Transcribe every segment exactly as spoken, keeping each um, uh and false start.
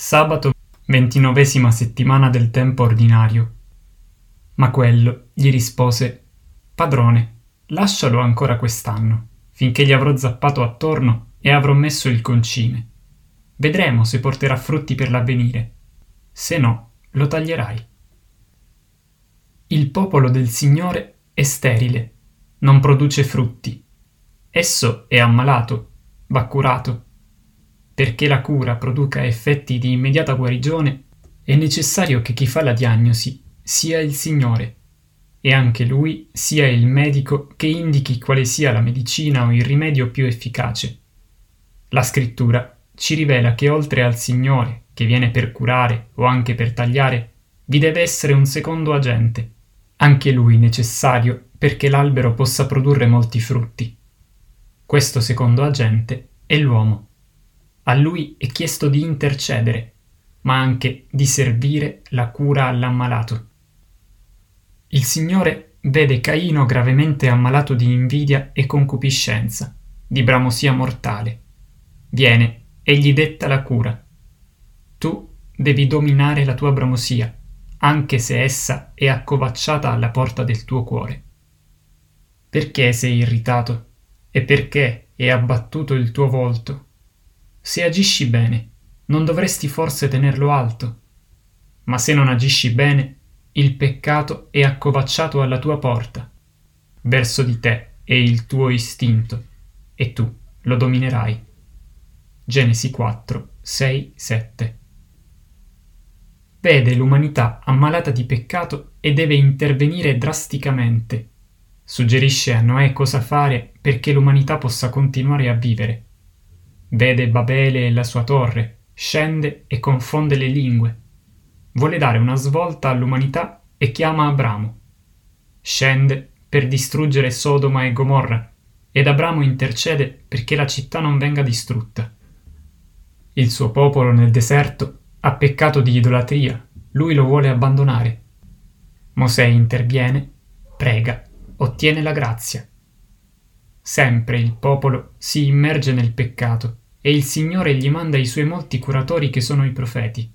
Sabato, ventinovesima settimana del tempo ordinario. Ma quello gli rispose: Padrone, lascialo ancora quest'anno, finché gli avrò zappato attorno e avrò messo il concime. Vedremo se porterà frutti per l'avvenire. Se no, lo taglierai. Il popolo del Signore è sterile, non produce frutti. Esso è ammalato, va curato. Perché la cura produca effetti di immediata guarigione, è necessario che chi fa la diagnosi sia il Signore, e anche Lui sia il medico che indichi quale sia la medicina o il rimedio più efficace. La Scrittura ci rivela che oltre al Signore, che viene per curare o anche per tagliare, vi deve essere un secondo agente, anche lui necessario perché l'albero possa produrre molti frutti. Questo secondo agente è l'uomo. A lui è chiesto di intercedere, ma anche di servire la cura all'ammalato. Il Signore vede Caino gravemente ammalato di invidia e concupiscenza, di bramosia mortale. Viene e gli detta la cura. Tu devi dominare la tua bramosia, anche se essa è accovacciata alla porta del tuo cuore. Perché sei irritato? E perché è abbattuto il tuo volto? Se agisci bene, non dovresti forse tenerlo alto? Ma se non agisci bene, il peccato è accovacciato alla tua porta. Verso di te è il tuo istinto, e tu lo dominerai. Genesi quattro, sei, sette. Vede l'umanità ammalata di peccato e deve intervenire drasticamente. Suggerisce a Noè cosa fare perché l'umanità possa continuare a vivere. Vede Babele e la sua torre, scende e confonde le lingue. Vuole dare una svolta all'umanità e chiama Abramo. Scende per distruggere Sodoma e Gomorra, ed Abramo intercede perché la città non venga distrutta. Il suo popolo nel deserto ha peccato di idolatria, lui lo vuole abbandonare. Mosè interviene, prega, ottiene la grazia. Sempre il popolo si immerge nel peccato e il Signore gli manda i suoi molti curatori che sono i profeti.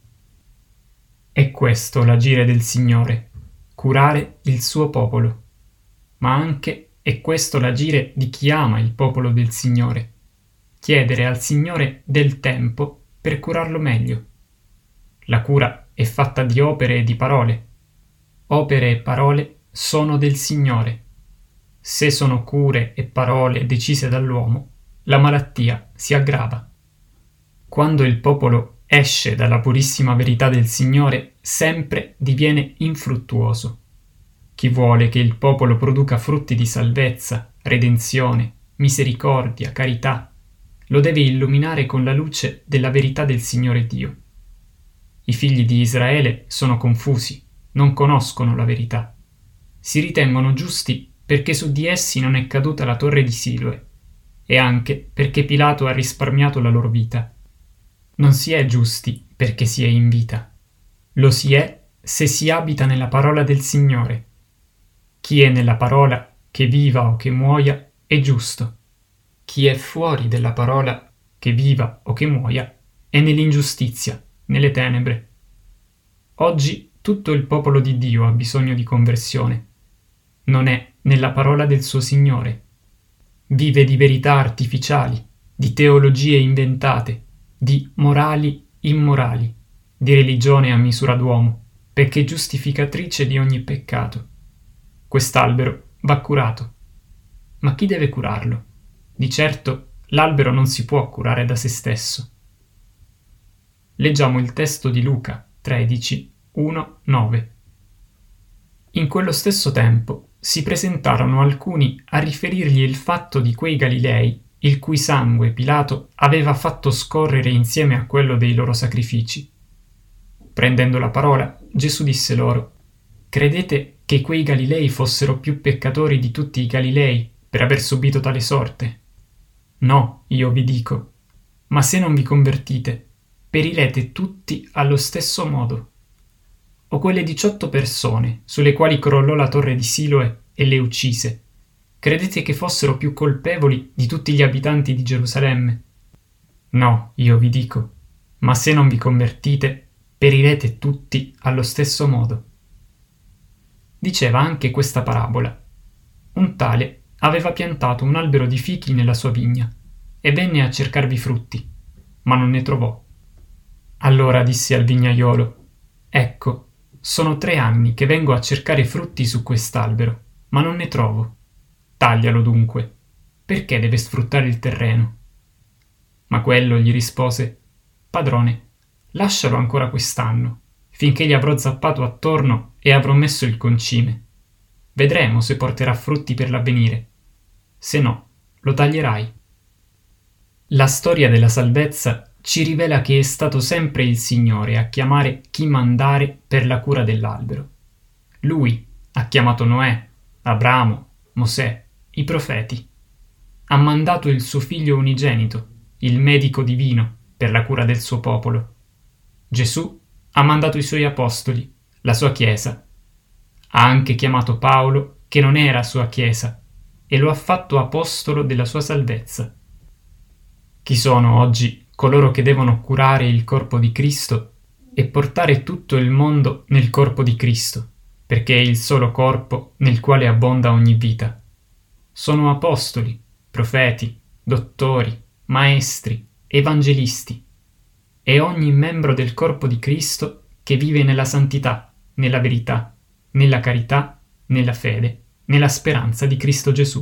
È questo l'agire del Signore, curare il suo popolo. Ma anche è questo l'agire di chi ama il popolo del Signore, chiedere al Signore del tempo per curarlo meglio. La cura è fatta di opere e di parole. Opere e parole sono del Signore. Se sono cure e parole decise dall'uomo, la malattia si aggrava. Quando il popolo esce dalla purissima verità del Signore, sempre diviene infruttuoso. Chi vuole che il popolo produca frutti di salvezza, redenzione, misericordia, carità, lo deve illuminare con la luce della verità del Signore Dio. I figli di Israele sono confusi, non conoscono la verità. Si ritengono giusti perché su di essi non è caduta la torre di Siloe, e anche perché Pilato ha risparmiato la loro vita. Non si è giusti perché si è in vita. Lo si è se si abita nella parola del Signore. Chi è nella parola, che viva o che muoia, è giusto. Chi è fuori della parola, che viva o che muoia, è nell'ingiustizia, nelle tenebre. Oggi tutto il popolo di Dio ha bisogno di conversione. Non è nella parola del suo Signore. Vive di verità artificiali, di teologie inventate, di morali immorali, di religione a misura d'uomo, perché giustificatrice di ogni peccato. Quest'albero va curato. Ma chi deve curarlo? Di certo l'albero non si può curare da se stesso. Leggiamo il testo di Luca tredici, uno, nove. In quello stesso tempo si presentarono alcuni a riferirgli il fatto di quei Galilei, il cui sangue Pilato aveva fatto scorrere insieme a quello dei loro sacrifici. Prendendo la parola, Gesù disse loro: Credete che quei Galilei fossero più peccatori di tutti i Galilei per aver subito tale sorte? No, io vi dico, ma se non vi convertite, perirete tutti allo stesso modo. O quelle diciotto persone sulle quali crollò la torre di Siloe e le uccise, credete che fossero più colpevoli di tutti gli abitanti di Gerusalemme? No, io vi dico, ma se non vi convertite, perirete tutti allo stesso modo. Diceva anche questa parabola. Un tale aveva piantato un albero di fichi nella sua vigna e venne a cercarvi frutti, ma non ne trovò. Allora disse al vignaiolo: «Ecco, sono tre anni che vengo a cercare frutti su quest'albero, ma non ne trovo. Taglialo dunque, perché deve sfruttare il terreno?» Ma quello gli rispose: «Padrone, lascialo ancora quest'anno, finché gli avrò zappato attorno e avrò messo il concime. Vedremo se porterà frutti per l'avvenire. Se no, lo taglierai». La storia della salvezza ci rivela che è stato sempre il Signore a chiamare chi mandare per la cura dell'albero. Lui ha chiamato Noè, Abramo, Mosè, i profeti. Ha mandato il suo figlio unigenito, il medico divino, per la cura del suo popolo. Gesù ha mandato i suoi apostoli, la sua Chiesa. Ha anche chiamato Paolo, che non era sua Chiesa, e lo ha fatto apostolo della sua salvezza. Chi sono oggi coloro che devono curare il corpo di Cristo e portare tutto il mondo nel corpo di Cristo, perché è il solo corpo nel quale abbonda ogni vita? Sono apostoli, profeti, dottori, maestri, evangelisti, e ogni membro del corpo di Cristo che vive nella santità, nella verità, nella carità, nella fede, nella speranza di Cristo Gesù.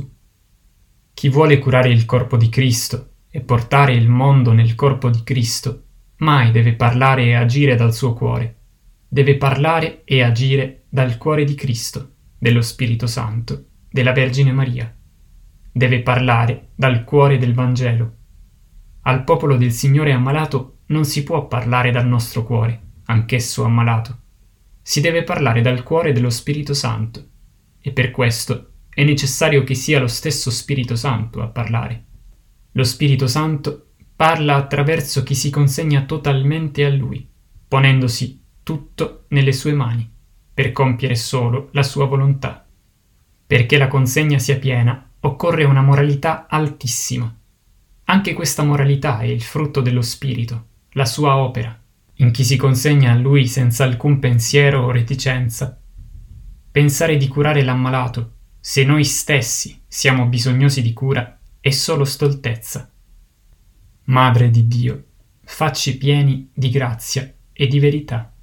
Chi vuole curare il corpo di Cristo e portare il mondo nel corpo di Cristo, mai deve parlare e agire dal suo cuore. Deve parlare e agire dal cuore di Cristo, dello Spirito Santo, della Vergine Maria. Deve parlare dal cuore del Vangelo. Al popolo del Signore ammalato non si può parlare dal nostro cuore, anch'esso ammalato. Si deve parlare dal cuore dello Spirito Santo, e per questo è necessario che sia lo stesso Spirito Santo a parlare. Lo Spirito Santo parla attraverso chi si consegna totalmente a Lui, ponendosi tutto nelle sue mani, per compiere solo la sua volontà. Perché la consegna sia piena, occorre una moralità altissima. Anche questa moralità è il frutto dello Spirito, la sua opera, in chi si consegna a Lui senza alcun pensiero o reticenza. Pensare di curare l'ammalato, se noi stessi siamo bisognosi di cura, è solo stoltezza. Madre di Dio, facci pieni di grazia e di verità.